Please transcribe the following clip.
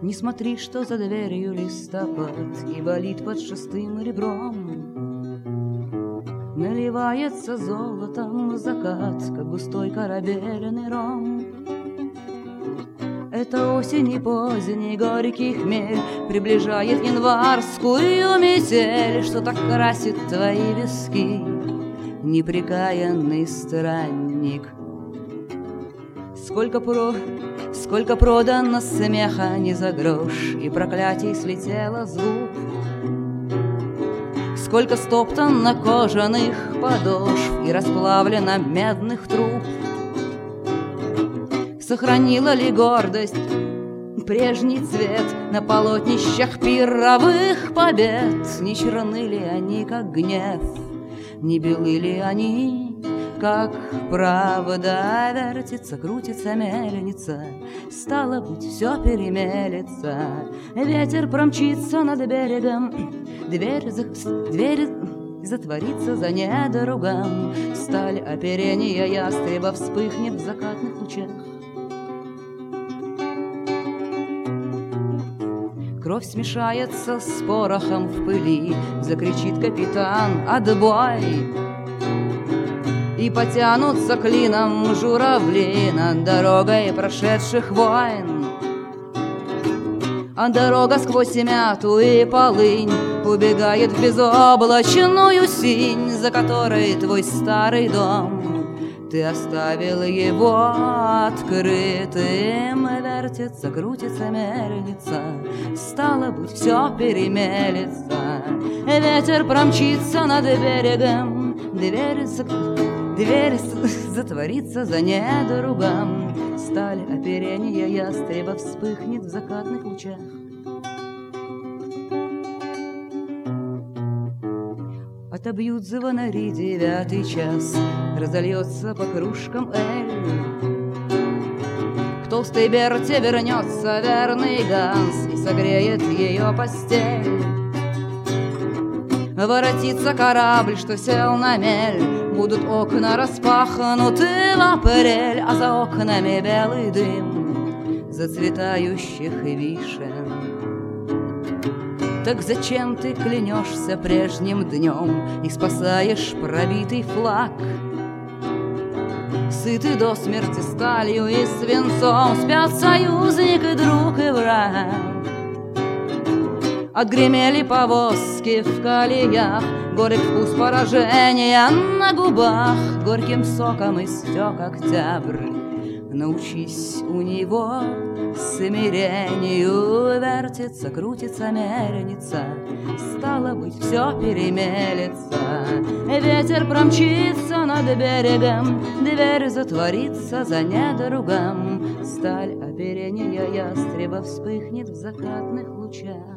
Не смотри, что за дверью листопад и болит под шестым ребром. Наливается золотом закат, как густой корабельный ром. Это осень и поздний горький хмель приближает январскую метель, что так красит твои виски, непрекаянный странник. Сколько продано смеха не за грош, и проклятий слетело с губ. Сколько стоптано кожаных подошв и расплавлено медных труб. Сохранила ли гордость прежний цвет на полотнищах пировых побед? Не черны ли они, как гнев? Не белы ли они, как правда? Вертится, крутится мельница, стало быть, все перемелется. Ветер промчится над берегом, дверь затворится за недругом. Сталь оперения ястреба вспыхнет в закатных лучах. Кровь смешается с порохом в пыли, закричит капитан «Отбой!» И потянутся клином журавли над дорогой прошедших войн. А дорога сквозь мяту и полынь убегает в безоблачную синь, за которой твой старый дом. Ты оставил его открытым. Вертится, крутится мельница, стало быть, все перемелется. Ветер промчится над берегом, дверь затворится за недругом. Сталь оперения ястреба вспыхнет в закатных лучах. Отобьют звонари 9-й час, разольется по кружкам эль. К толстой Берте вернется верный Ганс и согреет ее постель. Воротится корабль, что сел на мель, будут окна распахнуты в апрель, а за окнами белый дым зацветающих вишен. Так зачем ты клянешься прежним днем и спасаешь пробитый флаг? Сыты до смерти сталью и свинцом спят союзник и друг и враг. Отгремели повозки в колеях, горек вкус поражения на губах. Горьким соком истек октябрь, научись у него смирению. Вертится, крутится мельница, стало быть, все перемелется. Ветер промчится над берегом, дверь затворится за недругом. Сталь оперения ястреба вспыхнет в закатных лучах.